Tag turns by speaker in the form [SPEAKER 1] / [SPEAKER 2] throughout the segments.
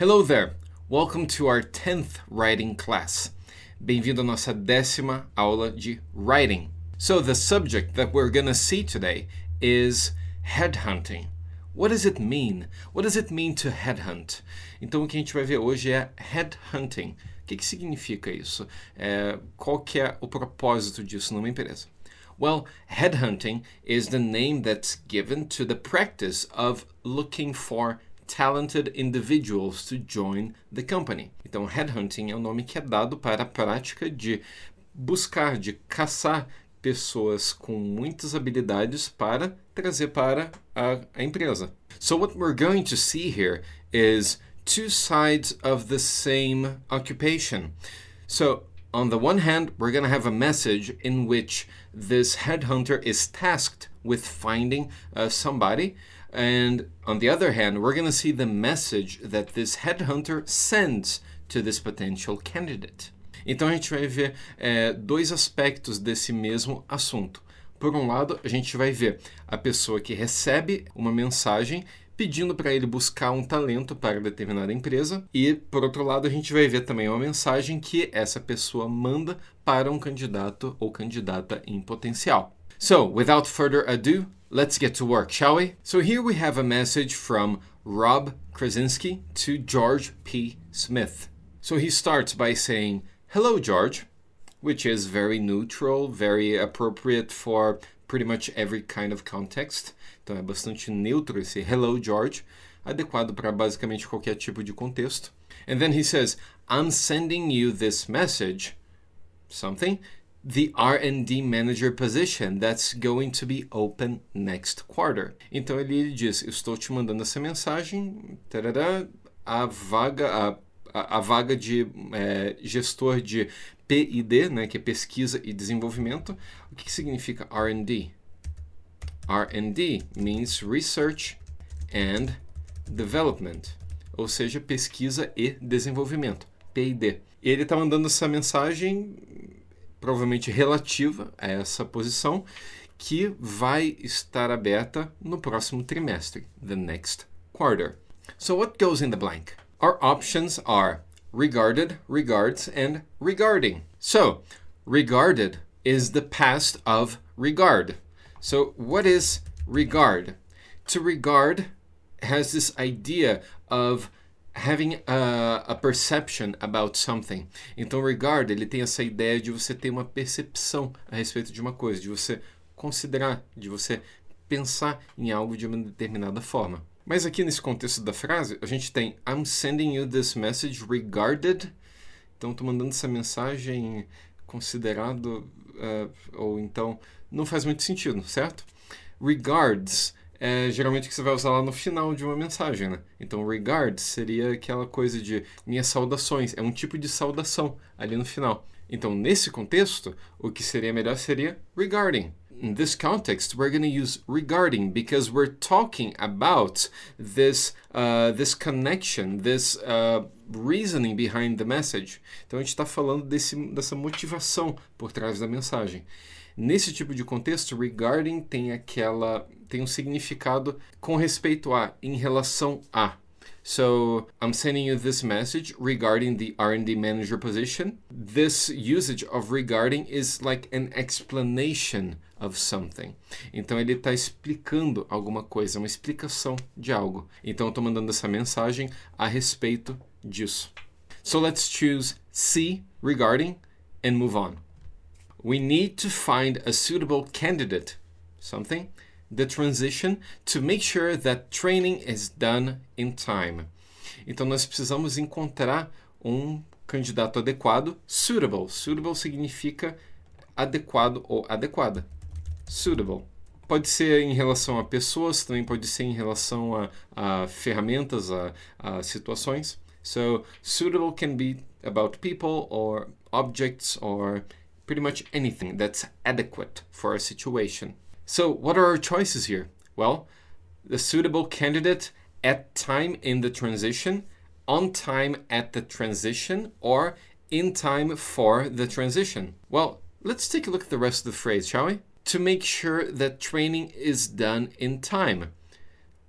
[SPEAKER 1] Hello there! Welcome to our 10th writing class. Bem-vindo à nossa 10ª aula de writing. So the subject that we're going to see today is headhunting. What does it mean? What does it mean to headhunt? Então o que a gente vai ver hoje é headhunting. O que significa isso? Qual que é o propósito disso numa empresa? Well, headhunting is the name that's given to the practice of looking for talented individuals to join the company. Então, headhunting é o nome que é dado para a prática de buscar, de caçar pessoas com muitas habilidades para trazer para a empresa. So what we're going to see here is two sides of the same occupation. So on the one hand, we're going to have a message in which this headhunter is tasked with finding somebody. And on the other hand, we're going to see the message that this headhunter sends to this potential candidate. Então a gente vai ver dois aspectos desse mesmo assunto. Por um lado, a gente vai ver a pessoa que recebe uma mensagem pedindo para ele buscar um talento para determinada empresa. E, por outro lado, a gente vai ver também uma mensagem que essa pessoa manda para um candidato ou candidata em potencial. So, without further ado, let's get to work, shall we? So here we have a message from Rob Krasinski to George P. Smith. So he starts by saying, "Hello, George," which is very neutral, very appropriate for pretty much every kind of context. Então é bastante neutro esse "Hello, George", adequado para basicamente qualquer tipo de contexto. And then he says, "I'm sending you this message, something, the R&D manager position that's going to be open next quarter." Então ele diz, estou te mandando essa mensagem, tarará, a vaga de gestor de P&D, né, que é pesquisa e desenvolvimento. O que significa R&D? R&D means Research and Development, ou seja, pesquisa e desenvolvimento, P&D. E ele está mandando essa mensagem provavelmente relativa a essa posição, que vai estar aberta no próximo trimestre, the next quarter. So what goes in the blank? Our options are regarded, regards, and regarding. So, regarded is the past of regard. So, what is regard? To regard has this idea of having a perception about something. Então, regard, ele tem essa ideia de você ter uma percepção a respeito de uma coisa, de você considerar, de você pensar em algo de uma determinada forma. Mas aqui nesse contexto da frase, a gente tem I'm sending you this message regarded. Então, estou mandando essa mensagem considerado, ou então, não faz muito sentido, certo? Regards geralmente que você vai usar lá no final de uma mensagem, né? Então, regards seria aquela coisa de minhas saudações. É um tipo de saudação ali no final. Então, nesse contexto, o que seria melhor seria regarding. In this context, we're going to use regarding because we're talking about this connection, this reasoning behind the message. Então, a gente está falando dessa motivação por trás da mensagem. Nesse tipo de contexto, regarding tem um significado com respeito a, em relação a. So, I'm sending you this message regarding the R&D manager position. This usage of regarding is like an explanation of something. Então, ele está explicando alguma coisa, uma explicação de algo. Então, eu estou mandando essa mensagem a respeito disso. So, let's choose C, regarding, and move on. We need to find a suitable candidate, something, the transition, to make sure that training is done in time. Então, nós precisamos encontrar um candidato adequado, suitable. Suitable significa adequado ou adequada. Suitable. Pode ser em relação a pessoas, também pode ser em relação a ferramentas, a situações. So, suitable can be about people or objects or pretty much anything that's adequate for a situation. So, what are our choices here? Well, the suitable candidate at time in the transition, on time at the transition, or in time for the transition. Well, let's take a look at the rest of the phrase, shall we? To make sure that training is done in time.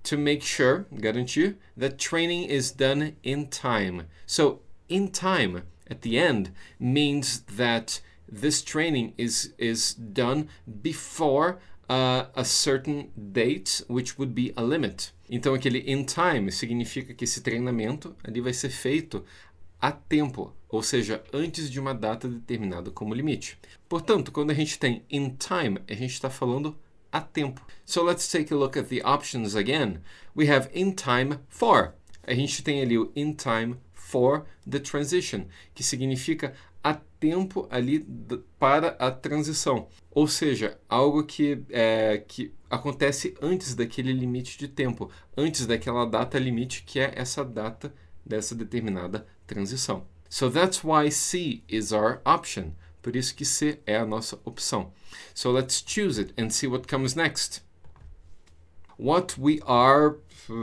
[SPEAKER 1] to make sure, garantir, that training is done in time. So in time at the end means that this training is done before a certain date, which would be a limit. Então aquele in time significa que esse treinamento ali vai ser feito a tempo, ou seja, antes de uma data determinada como limite. Portanto, quando a gente tem in time, a gente está falando a tempo. So let's take a look at the options again. We have in time for. A gente tem ali o in time for the transition, que significa a tempo ali para a transição. Ou seja, algo que acontece antes daquele limite de tempo, antes daquela data limite que é essa data dessa determinada transição. So that's why C is our option. Por isso que C é a nossa opção. So let's choose it and see what comes next. What we are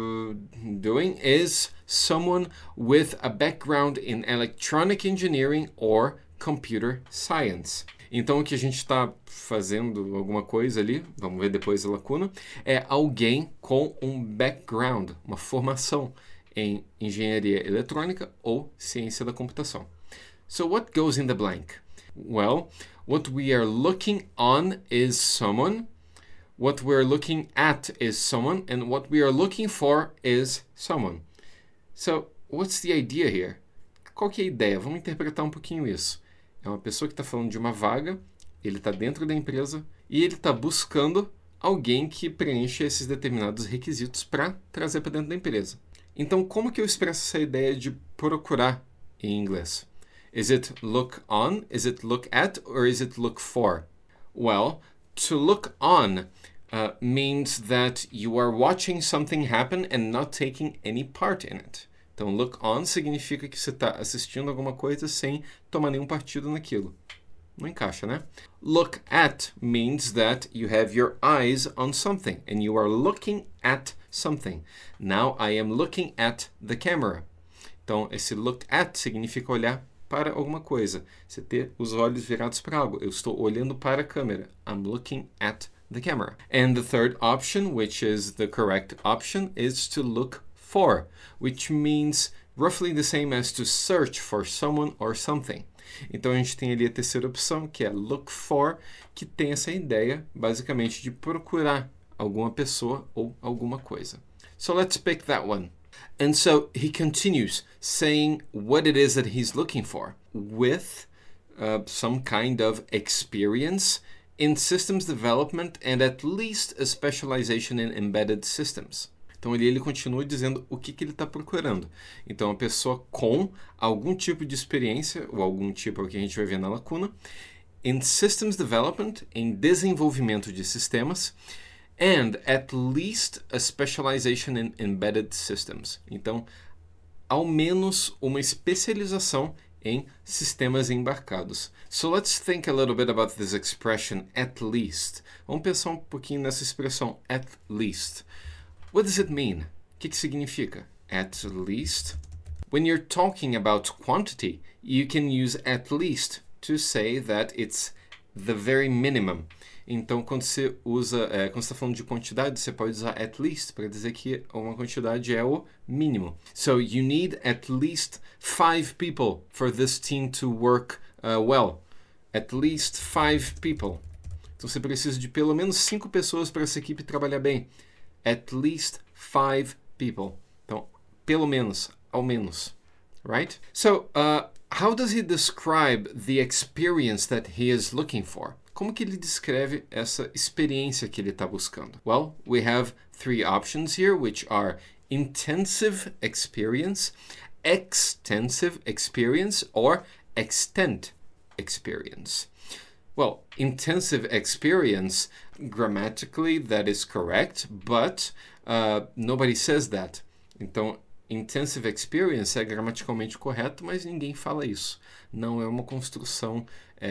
[SPEAKER 1] doing is someone with a background in electronic engineering or computer science. Então, o que a gente está fazendo, alguma coisa ali, vamos ver depois a lacuna, é alguém com um background, uma formação em engenharia eletrônica ou ciência da computação. So what goes in the blank? Well, what we are looking on is someone, what we're looking at is someone, and what we are looking for is someone. So, what's the idea here? Qual que é a ideia? Vamos interpretar um pouquinho isso. É uma pessoa que está falando de uma vaga, ele está dentro da empresa e ele está buscando alguém que preencha esses determinados requisitos para trazer para dentro da empresa. Então, como que eu expresso essa ideia de procurar em inglês? Is it look on, is it look at, or is it look for? Well, to look on means that you are watching something happen and not taking any part in it. Então, look on significa que você está assistindo alguma coisa sem tomar nenhum partido naquilo. Não encaixa, né? Look at means that you have your eyes on something and you are looking at something. Now I am looking at the camera. Então, esse look at significa olhar para alguma coisa. Você ter os olhos virados para algo. Eu estou olhando para a câmera. I'm looking at the camera. And the third option, which is the correct option, is to look for, which means roughly the same as to search for someone or something. Então a gente tem ali a terceira opção, que é look for, que tem essa ideia, basicamente, de procurar alguma pessoa ou alguma coisa. So let's pick that one. And so he continues saying what it is that he's looking for, with some kind of experience in systems development and at least a specialization in embedded systems. Então ele continua dizendo o que ele está procurando. Então uma pessoa com algum tipo de experiência, ou algum tipo que a gente vai ver na lacuna, in systems development, em desenvolvimento de sistemas, and at least a specialization in embedded systems. Então, ao menos uma especialização em sistemas embarcados. So let's think a little bit about this expression, at least. Vamos pensar um pouquinho nessa expressão, at least. What does it mean? O que significa? At least. When you're talking about quantity, you can use at least to say that it's the very minimum. Então, quando você usa, quando você está falando de quantidade, você pode usar at least para dizer que uma quantidade é o mínimo. So, you need at least 5 people for this team to work well. At least 5 people. Então, você precisa de pelo menos 5 pessoas para essa equipe trabalhar bem. At least 5 people. Então, pelo menos, ao menos. Right? So, how does he describe the experience that he is looking for? Como que ele descreve essa experiência que ele está buscando? Well, we have 3 options here, which are intensive experience, extensive experience, or extent experience. Well, intensive experience, grammatically, that is correct, but nobody says that. Então, intensive experience é gramaticalmente correto, mas ninguém fala isso. Não é uma construção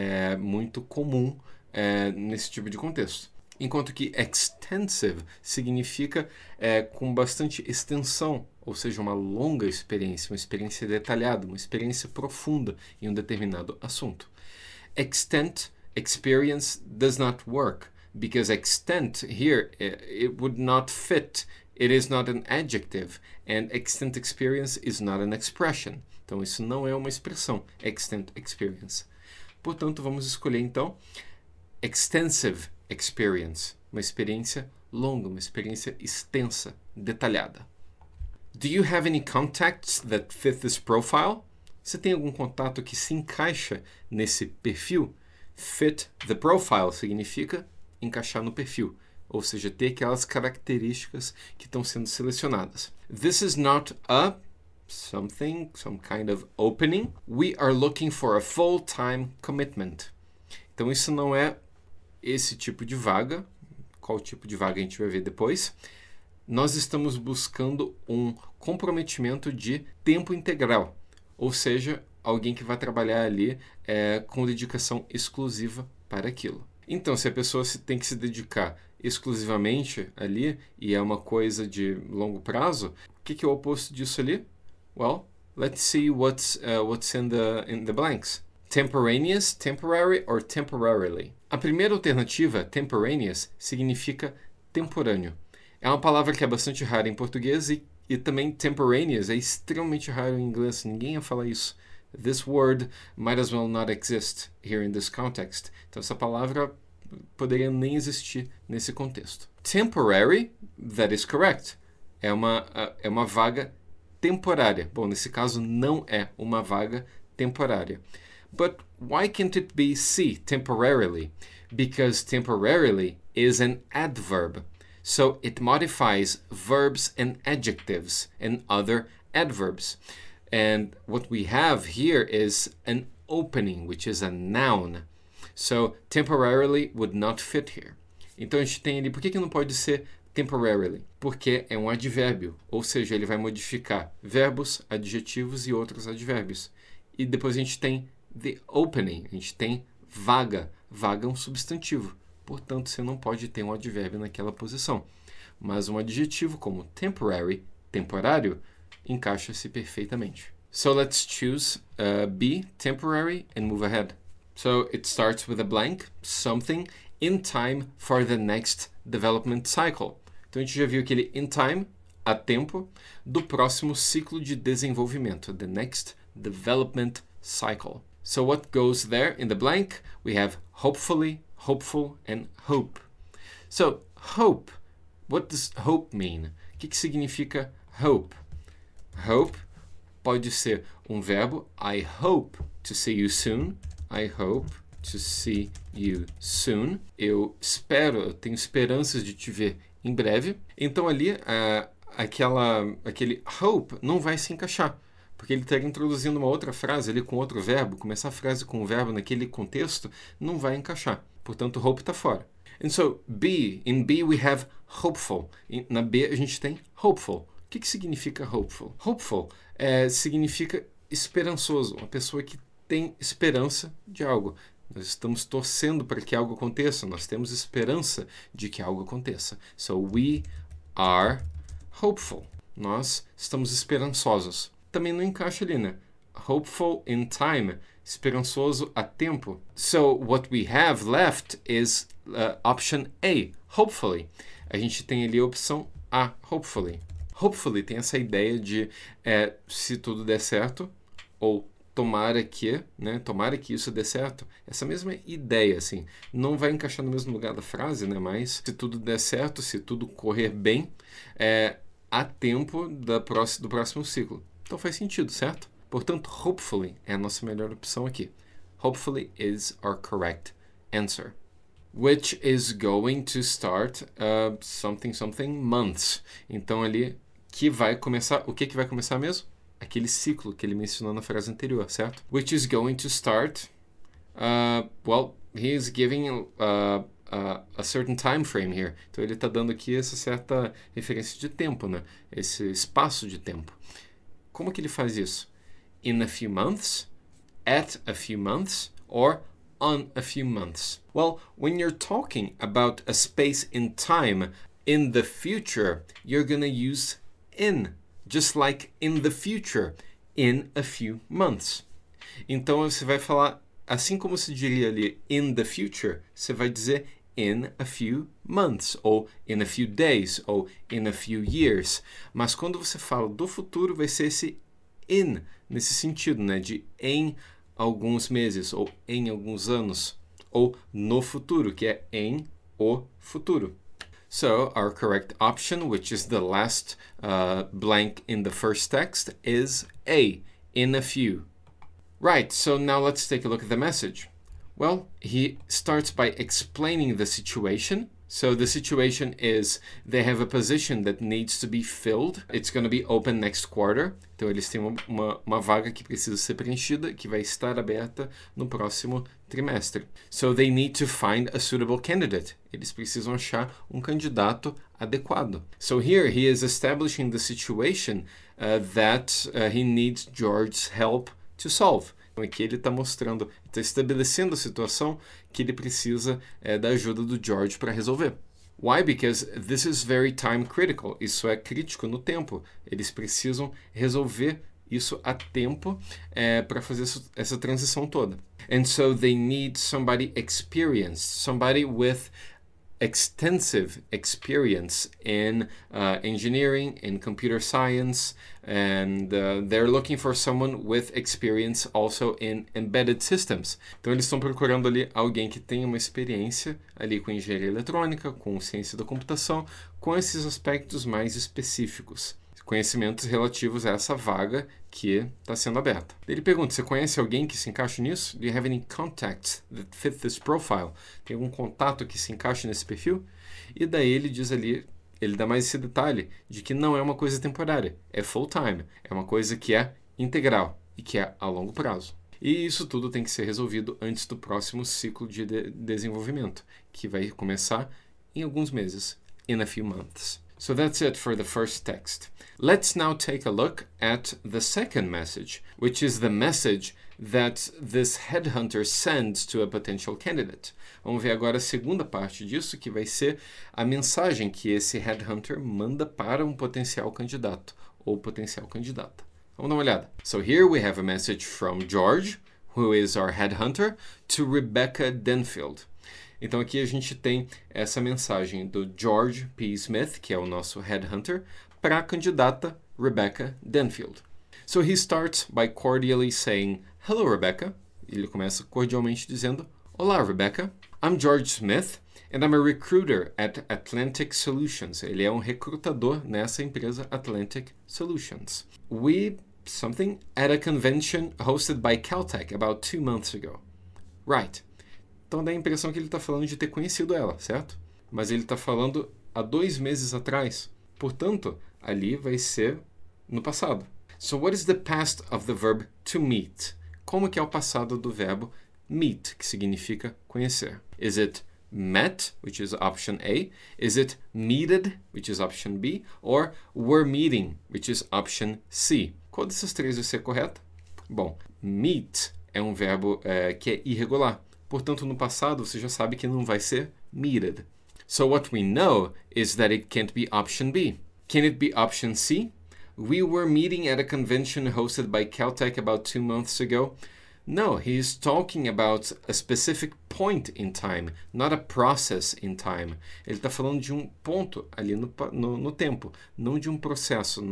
[SPEAKER 1] muito comum nesse tipo de contexto. Enquanto que extensive significa com bastante extensão, ou seja, uma longa experiência, uma experiência detalhada, uma experiência profunda em um determinado assunto. Extent experience does not work, because extent here, it would not fit It is not an adjective, and extent experience is not an expression. Então, isso não é uma expressão, extent experience. Portanto, vamos escolher, então, extensive experience, uma experiência longa, uma experiência extensa, detalhada. Do you have any contacts that fit this profile? Você tem algum contato que se encaixa nesse perfil? Fit the profile significa encaixar no perfil, ou seja, ter aquelas características que estão sendo selecionadas. This is not a some kind of opening. We are looking for a full-time commitment. Então, isso não é esse tipo de vaga. Qual tipo de vaga a gente vai ver depois. Nós estamos buscando um comprometimento de tempo integral, ou seja, alguém que vai trabalhar ali com dedicação exclusiva para aquilo. Então, se a pessoa tem que se dedicar exclusivamente ali e é uma coisa de longo prazo, o que é o oposto disso ali? Well, let's see what's in the blanks. Temporaneous, temporary or temporarily. A primeira alternativa, temporaneous, significa temporâneo. É uma palavra que é bastante rara em português e também temporaneous é extremamente raro em inglês. Ninguém ia falar isso. This word might as well not exist here in this context. Então, essa palavra poderia nem existir nesse contexto. Temporary, that is correct. É uma vaga temporária. Bom, nesse caso, não é uma vaga temporária. But why can't it be C, temporarily? Because temporarily is an adverb. So it modifies verbs and adjectives and other adverbs. And what we have here is an opening, which is a noun. So temporarily would not fit here. Então a gente tem ali, por que não pode ser temporarily? Porque é um advérbio, ou seja, ele vai modificar verbos, adjetivos e outros advérbios. E depois a gente tem the opening, a gente tem vaga. Vaga é um substantivo. Portanto, você não pode ter um advérbio naquela posição. Mas um adjetivo como temporary, temporário, encaixa-se perfeitamente. So let's choose B, temporary, and move ahead. So it starts with a blank, something in time for the next development cycle. Então a gente já viu aquele in time, a tempo, do próximo ciclo de desenvolvimento, the next development cycle. So what goes there in the blank? We have hopefully, hopeful, and hope. So, hope. What does hope mean? O que significa hope? Hope pode ser um verbo. I hope to see you soon. I hope to see you soon. Eu tenho esperanças de te ver em breve. Então ali, aquele hope não vai se encaixar. Porque ele estaria introduzindo uma outra frase ali com outro verbo. Começar a frase com um verbo naquele contexto não vai encaixar. Portanto, hope está fora. And so, B. In B we have hopeful. Na B a gente tem hopeful. O que significa hopeful? Hopeful significa esperançoso. Uma pessoa que tem esperança de algo. Nós estamos torcendo para que algo aconteça. Nós temos esperança de que algo aconteça. So, we are hopeful. Nós estamos esperançosos. Também não encaixa ali, né? Hopeful in time, esperançoso a tempo. So, what we have left is option A, hopefully. A gente tem ali a opção A, hopefully. Hopefully tem essa ideia de se tudo der certo, ou tomara que isso dê certo. Essa mesma ideia, assim, não vai encaixar no mesmo lugar da frase, né? Mas se tudo der certo, se tudo correr bem, há tempo do próximo ciclo. Então faz sentido, certo? Portanto, hopefully é a nossa melhor opção aqui. Hopefully is our correct answer. Which is going to start something months. Então ali, o que vai começar mesmo? Aquele ciclo que ele mencionou na frase anterior, certo? Which is going to start, he is giving a certain time frame here. Então ele está dando aqui essa certa referência de tempo, né? Esse espaço de tempo. Como que ele faz isso? In a few months, at a few months, or on a few months. Well, when you're talking about a space in time in the future, you're going to use in, just like in the future, in a few months. Então você vai falar, assim como se diria ali in the future, você vai dizer in a few months, ou in a few days, ou in a few years. Mas quando você fala do futuro, vai ser esse in, nesse sentido, né? De em alguns meses, ou em alguns anos, ou no futuro, que é em o futuro. So our correct option, which is the last blank in the first text, is A, in a few. Right, so now let's take a look at the message. Well, he starts by explaining the situation. So the situation is they have a position that needs to be filled. It's going to be open next quarter. Então eles têm uma vaga que precisa ser preenchida, que vai estar aberta no próximo trimestre. So they need to find a suitable candidate. Eles precisam achar candidato adequado. So here he is establishing the situation that he needs George's help to solve. Então aqui ele está mostrando, está estabelecendo a situação que ele precisa da ajuda do George para resolver. Why? Because this is very time critical. Isso é crítico no tempo. Eles precisam resolver isso a tempo para fazer essa transição toda. And so they need somebody experienced, somebody with extensive experience in engineering, in computer science, and they're looking for someone with experience also in embedded systems. Então eles estão procurando ali alguém que tenha uma experiência ali com engenharia eletrônica, com ciência da computação, com esses aspectos mais específicos. Conhecimentos relativos a essa vaga que está sendo aberta. Ele pergunta, você conhece alguém que se encaixa nisso? Do you have any contacts that fit this profile? Tem algum contato que se encaixe nesse perfil? E daí ele diz ali, ele dá mais esse detalhe de que não é uma coisa temporária, é full time, é uma coisa que é integral e que é a longo prazo. E isso tudo tem que ser resolvido antes do próximo ciclo de desenvolvimento, que vai começar em alguns meses, in a few months. So that's it for the first text. Let's now take a look at the second message, which is the message that this headhunter sends to a potential candidate. Vamos ver agora a segunda parte disso, que vai ser a mensagem que esse headhunter manda para um potencial candidato ou potencial candidata. Vamos dar uma olhada. So here we have a message from George, who is our headhunter, to Rebecca Denfield. Então aqui a gente tem essa mensagem do George P. Smith, que é o nosso headhunter, para a candidata Rebecca Denfield. So he starts by cordially saying, "Hello, Rebecca." Ele começa cordialmente dizendo, "Olá, Rebecca. I'm George Smith and I'm a recruiter at Atlantic Solutions." Ele é recrutador nessa empresa Atlantic Solutions. We something at a convention hosted by Caltech about 2 months ago. Right. Então dá a impressão que ele está falando de ter conhecido ela, certo? Mas ele está falando há 2 meses atrás. Portanto, ali vai ser no passado. So what is the past of the verb to meet? Como que é o passado do verbo meet, que significa conhecer? Is it met, which is option A? Is it meted, which is option B? Or were meeting, which is option C? Qual dessas três vai ser correta? Bom, meet é um verbo que é irregular. Portanto, no passado, você já sabe que não vai ser meted. So what we know is that it can't be option B. Can it be option C? We were meeting at a convention hosted by Caltech about 2 months ago. No, he is talking about a specific point in time, not a process in time. Ele está falando de ponto ali no tempo, não de processo.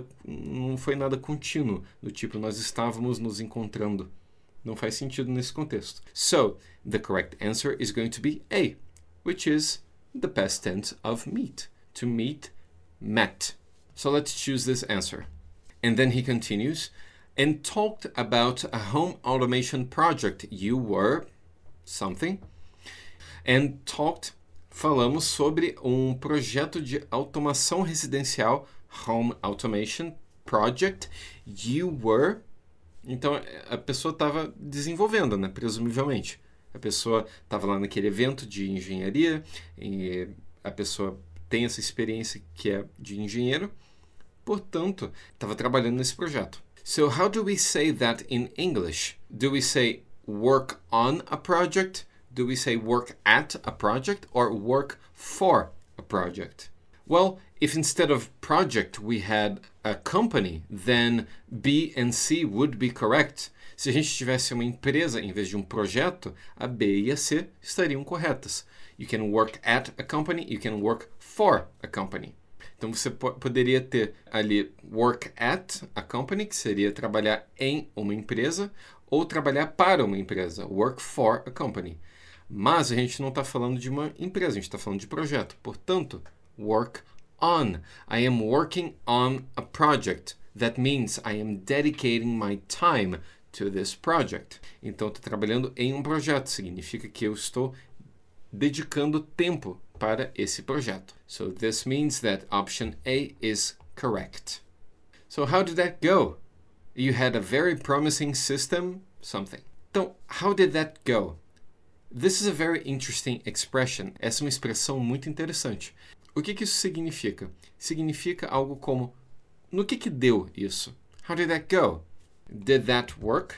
[SPEAKER 1] Não foi nada contínuo, do tipo nós estávamos nos encontrando. Não faz sentido nesse contexto. So, the correct answer is going to be A, which is the past tense of meet. To meet, met. So let's choose this answer. And then he continues, and talked about a home automation project. You were something. And falamos sobre projeto de automação residencial, home automation project. You were. Então, a pessoa estava desenvolvendo, né? Presumivelmente. A pessoa estava lá naquele evento de engenharia, e a pessoa tem essa experiência que é de engenheiro, portanto, estava trabalhando nesse projeto. So, how do we say that in English? Do we say work on a project? Do we say work at a project? Or work for a project? Well, if instead of project we had a company, then B and C would be correct. Se a gente tivesse uma empresa em vez de um projeto, a B e a C estariam corretas. You can work at a company, you can work for a company. Então você poderia ter ali work at a company, que seria trabalhar em uma empresa, ou trabalhar para uma empresa, work for a company. Mas a gente não está falando de uma empresa, a gente está falando de projeto. Portanto, work on. I am working on a project. That means I am dedicating my time to this project. Então, estou trabalhando em um projeto. Significa que eu estou dedicando tempo para esse projeto. So this means that option A is correct. So how did that go? You had a very promising system, something. Então, how did that go? This is a very interesting expression. Essa é uma expressão muito interessante. O que isso significa? Significa algo como, no que deu isso? How did that go? Did that work?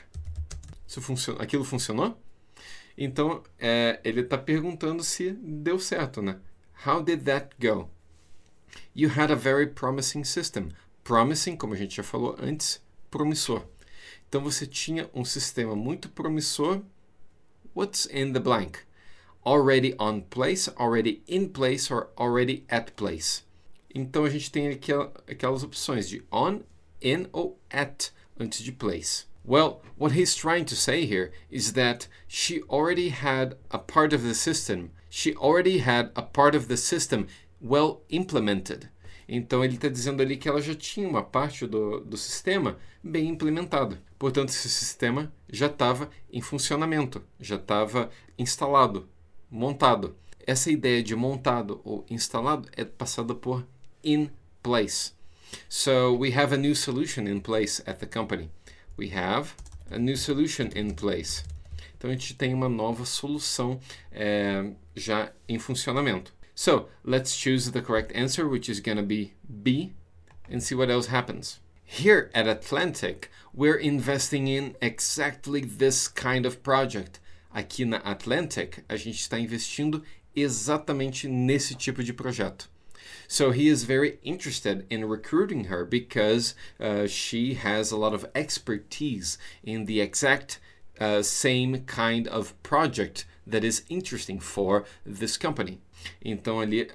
[SPEAKER 1] Aquilo funcionou? Então, ele está perguntando se deu certo, né? How did that go? You had a very promising system. Promising, como a gente já falou antes, promissor. Então, você tinha um sistema muito promissor. What's in the blank? Already on place, already in place, or already at place. Então, a gente tem aquelas opções de on, in ou at antes de place. Well, what he's trying to say here is that she already had a part of the system. She already had a part of the system well implemented. Então, ele está dizendo ali que ela já tinha uma parte do sistema bem implementado. Portanto, esse sistema já estava em funcionamento, já estava instalado, montado. Essa ideia de montado ou instalado é passada por in place. So, we have a new solution in place at the company. We have a new solution in place. Então, a gente tem uma nova solução já em funcionamento. So, let's choose the correct answer, which is going to be B, and see what else happens. Here at Atlantic, we're investing in exactly this kind of project. Aqui na Atlantic, a gente está investindo exatamente nesse tipo de projeto. So he is very interested in recruiting her because she has a lot of expertise in the exact same kind of project that is interesting for this company. Então ele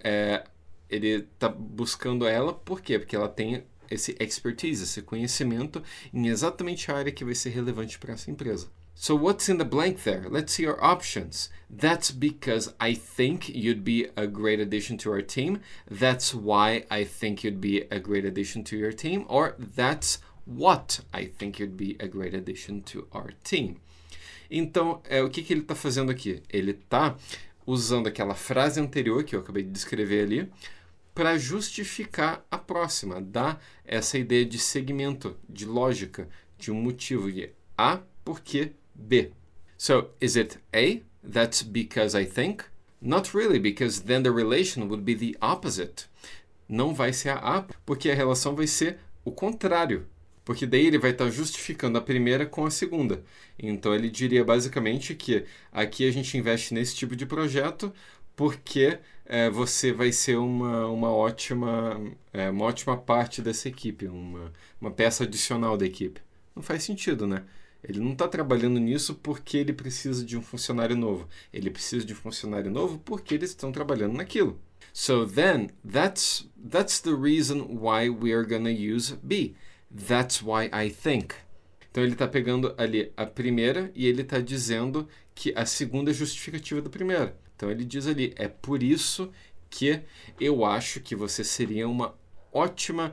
[SPEAKER 1] está buscando ela, por quê? Porque ela tem esse expertise, esse conhecimento em exatamente a área que vai ser relevante para essa empresa. So what's in the blank there? Let's see our options. That's because I think you'd be a great addition to our team. That's why I think you'd be a great addition to your team. Or that's what I think you'd be a great addition to our team. Então, o que ele está fazendo aqui? Ele está usando aquela frase anterior que eu acabei de descrever ali para justificar a próxima, dar essa ideia de segmento, de lógica, de um motivo de A, por que B. So, is it A? That's because I think? Not really, because then the relation would be the opposite. Não vai ser a A, porque a relação vai ser o contrário. Porque daí ele vai estar justificando a primeira com a segunda. Então, ele diria basicamente que aqui a gente investe nesse tipo de projeto porque você vai ser uma ótima parte dessa equipe, uma peça adicional da equipe. Não faz sentido, né? Ele não está trabalhando nisso porque ele precisa de um funcionário novo. Ele precisa de um funcionário novo porque eles estão trabalhando naquilo. So then, that's the reason why we are going to use B. That's why I think. Então ele está pegando ali a primeira e ele está dizendo que a segunda é justificativa da primeira. Então ele diz ali, é por isso que eu acho que você seria uma ótima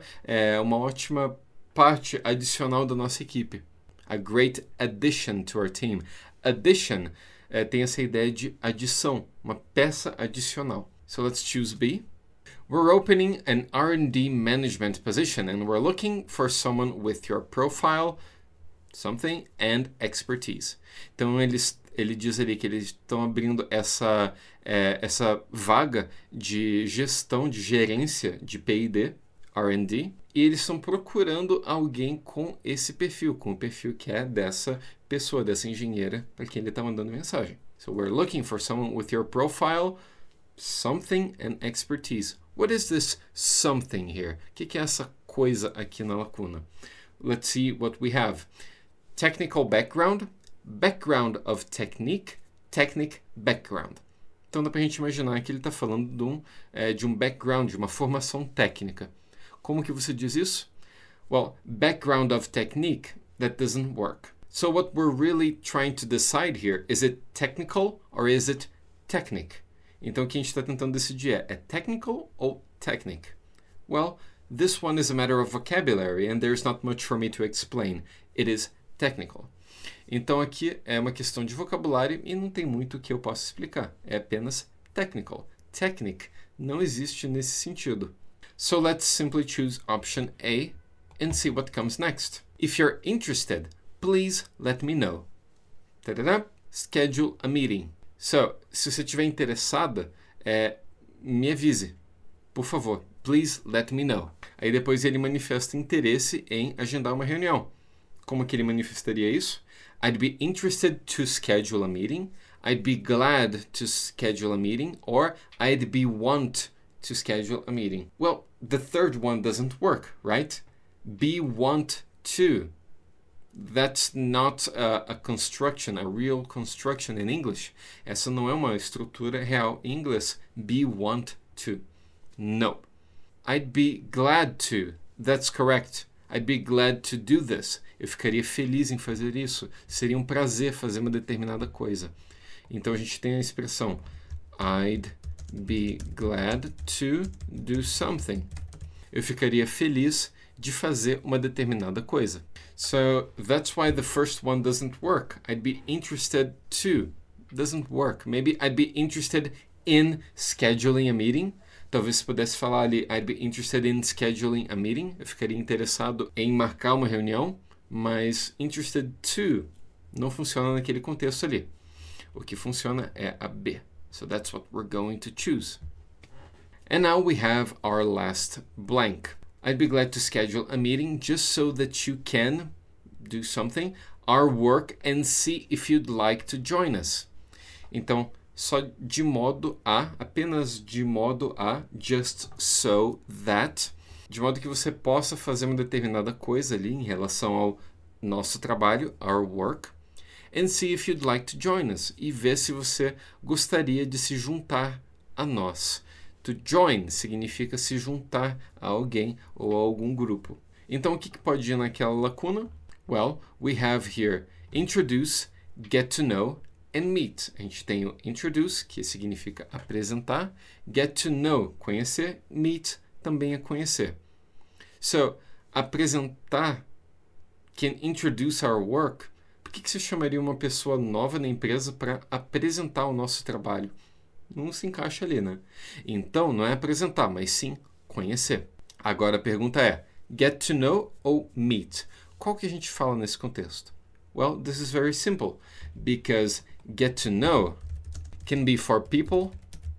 [SPEAKER 1] parte adicional da nossa equipe. A great addition to our team. Addition tem essa ideia de adição, uma peça adicional. So let's choose B. We're opening an R&D management position and we're looking for someone with your profile, something, and expertise. Então ele diz ali que eles estão abrindo essa vaga de gestão, de gerência de P&D, R&D, e eles estão procurando alguém com esse perfil, com o perfil que é dessa pessoa, dessa engenheira para quem ele está mandando mensagem. So we're looking for someone with your profile, something, and expertise. What is this something here? O que é essa coisa aqui na lacuna? Let's see what we have. Technical background, background of technique, technique background. Então dá pra gente imaginar que ele está falando de um background, de uma formação técnica. Como que você diz isso? Well, background of technique, that doesn't work. So what we're really trying to decide here, is it technical or is it technique? Então o que a gente está tentando decidir é technical ou technique? Well, this one is a matter of vocabulary and there's not much for me to explain. It is technical. Então aqui é uma questão de vocabulário e não tem muito que eu possa explicar. É apenas technical. Technique não existe nesse sentido. So let's simply choose option A and see what comes next. If you're interested, please let me know. Tadadá. Schedule a meeting. So, se você estiver interessada, me avise. Por favor, please let me know. Aí depois ele manifesta interesse em agendar uma reunião. Como que ele manifestaria isso? I'd be interested to schedule a meeting. I'd be glad to schedule a meeting. Or I'd be want to schedule a meeting. Well, the third one doesn't work, right? Be want to. That's not a construction, a real construction in English. Essa não é uma estrutura real em inglês. Be want to. No. I'd be glad to. That's correct. I'd be glad to do this. Eu ficaria feliz em fazer isso. Seria um prazer fazer uma determinada coisa. Então a gente tem a expressão I'd be glad to do something. Eu ficaria feliz de fazer uma determinada coisa. So that's why the first one doesn't work. I'd be interested to. Doesn't work. Maybe I'd be interested in scheduling a meeting. Talvez se pudesse falar ali, I'd be interested in scheduling a meeting. Eu ficaria interessado em marcar uma reunião, mas interested to não funciona naquele contexto ali. O que funciona é a B. So that's what we're going to choose. And now we have our last blank. I'd be glad to schedule a meeting just so that you can do something, our work, and see if you'd like to join us. Então, só de modo a, apenas de modo a, just so that, de modo que você possa fazer uma determinada coisa ali em relação ao nosso trabalho, our work, and see if you'd like to join us, e ver se você gostaria de se juntar a nós. To join significa se juntar a alguém ou a algum grupo. Então, o que pode ir naquela lacuna? Well, we have here introduce, get to know, and meet. A gente tem o introduce, que significa apresentar, get to know, conhecer, meet, também é conhecer. So, apresentar, can introduce our work. Por que você chamaria uma pessoa nova na empresa para apresentar o nosso trabalho? Não se encaixa ali, né? Então, não é apresentar, mas sim conhecer. Agora a pergunta é, get to know ou meet? Qual que a gente fala nesse contexto? Well, this is very simple, because get to know can be for people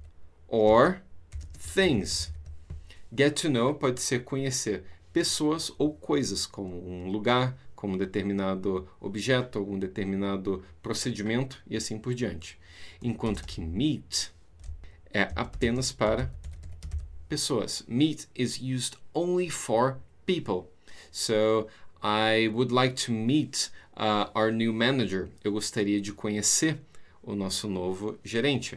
[SPEAKER 1] or things. Get to know pode ser conhecer pessoas ou coisas, como um lugar, como um determinado objeto, algum determinado procedimento e assim por diante. Enquanto que meet é apenas para pessoas. Meet is used only for people. So, I would like to meet our new manager. Eu gostaria de conhecer o nosso novo gerente.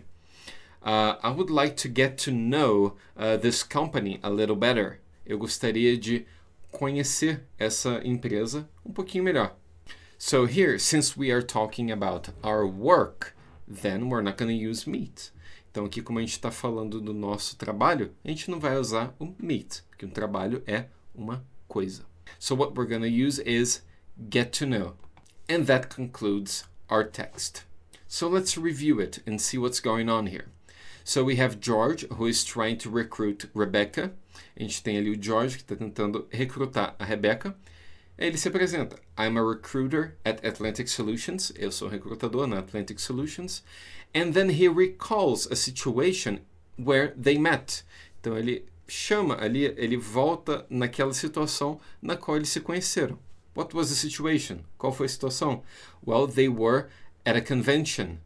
[SPEAKER 1] I would like to get to know this company a little better. Eu gostaria de conhecer essa empresa um pouquinho melhor. So here, since we are talking about our work, then we're not going to use meet. Então aqui, como a gente está falando do nosso trabalho, a gente não vai usar o meet, porque um trabalho é uma coisa. So what we're going to use is get to know. And that concludes our text. So let's review it and see what's going on here. So we have George, who is trying to recruit Rebecca. A gente tem ali o George, que está tentando recrutar a Rebecca. Ele se apresenta. I'm a recruiter at Atlantic Solutions. Eu sou recrutador na Atlantic Solutions. And then he recalls a situation where they met. Então ele chama ali, ele volta naquela situação na qual eles se conheceram. What was the situation? Qual foi a situação? Well, they were at a convention.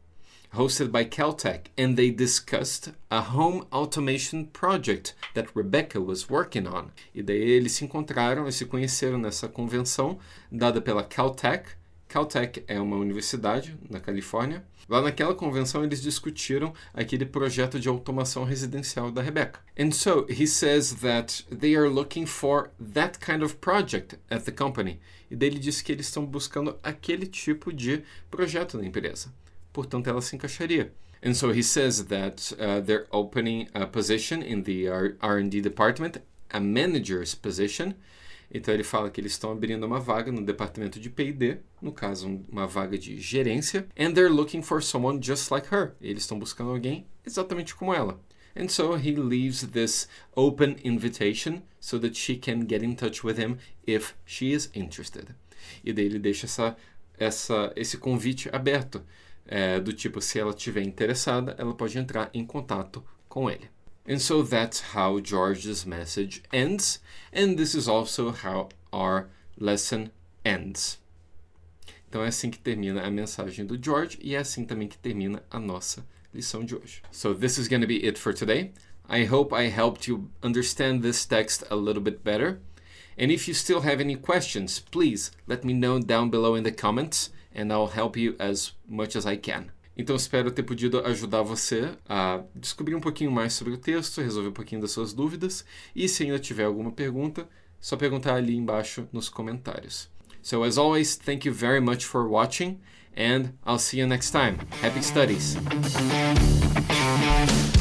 [SPEAKER 1] hosted by Caltech, and they discussed a home automation project that Rebecca was working on. E daí eles se encontraram e se conheceram nessa convenção dada pela Caltech. Caltech é uma universidade na Califórnia. Lá naquela convenção eles discutiram aquele projeto de automação residencial da Rebecca. And so he says that they are looking for that kind of project at the company. E daí ele disse que eles estão buscando aquele tipo de projeto na empresa. Portanto, ela se encaixaria. And so he says that they're opening a position in the R&D department, a manager's position. Então ele fala que eles estão abrindo uma vaga no departamento de P&D, no caso uma vaga de gerência, and they're looking for someone just like her. Eles estão buscando alguém exatamente como ela. And so he leaves this open invitation so that she can get in touch with him if she is interested. E daí ele deixa esse convite aberto, do tipo, se ela estiver interessada, ela pode entrar em contato com ele. And so that's how George's message ends, and this is also how our lesson ends. Então é assim que termina a mensagem do George e é assim também que termina a nossa lição de hoje. So this is going to be it for today. I hope I helped you understand this text a little bit better. And if you still have any questions, please let me know down below in the comments and I'll help you as much as I can. Então, espero ter podido ajudar você a descobrir um pouquinho mais sobre o texto, resolver um pouquinho das suas dúvidas. E se ainda tiver alguma pergunta, só perguntar ali embaixo nos comentários. So, as always, thank you very much for watching, and I'll see you next time. Happy studies!